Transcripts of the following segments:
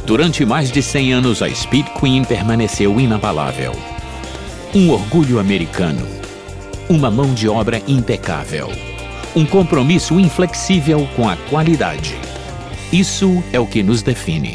Durante mais de 100 anos, a Speed Queen permaneceu inabalável. Um orgulho americano. Uma mão de obra impecável. Um compromisso inflexível com a qualidade. Isso é o que nos define.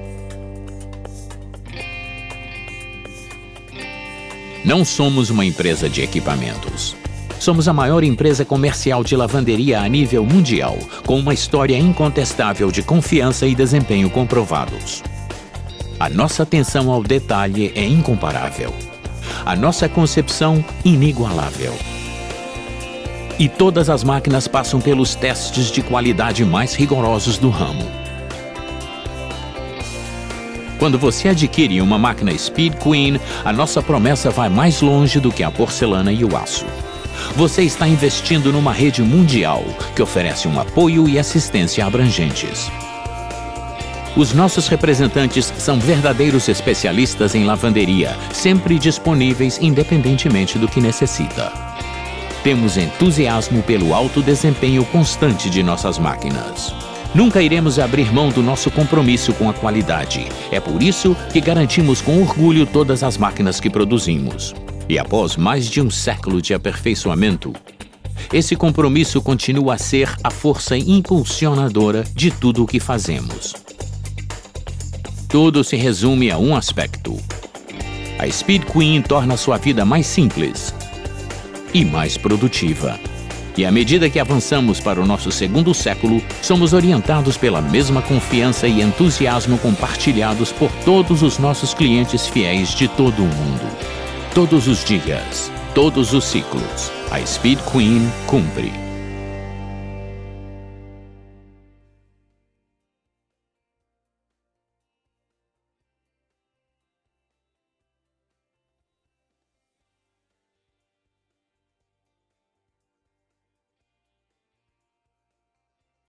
Não somos uma empresa de equipamentos. Somos a maior empresa comercial de lavanderia a nível mundial, com uma história incontestável de confiança e desempenho comprovados. A nossa atenção ao detalhe é incomparável. A nossa concepção, inigualável. E todas as máquinas passam pelos testes de qualidade mais rigorosos do ramo. Quando você adquire uma máquina Speed Queen, a nossa promessa vai mais longe do que a porcelana e o aço. Você está investindo numa rede mundial que oferece um apoio e assistência abrangentes. Os nossos representantes são verdadeiros especialistas em lavanderia, sempre disponíveis independentemente do que necessita. Temos entusiasmo pelo alto desempenho constante de nossas máquinas. Nunca iremos abrir mão do nosso compromisso com a qualidade. É por isso que garantimos com orgulho todas as máquinas que produzimos. E após mais de um século de aperfeiçoamento, esse compromisso continua a ser a força impulsionadora de tudo o que fazemos. Tudo se resume a um aspecto. A Speed Queen torna sua vida mais simples e mais produtiva. E à medida que avançamos para o nosso segundo século, somos orientados pela mesma confiança e entusiasmo compartilhados por todos os nossos clientes fiéis de todo o mundo. Todos os dias, todos os ciclos, a Speed Queen cumpre.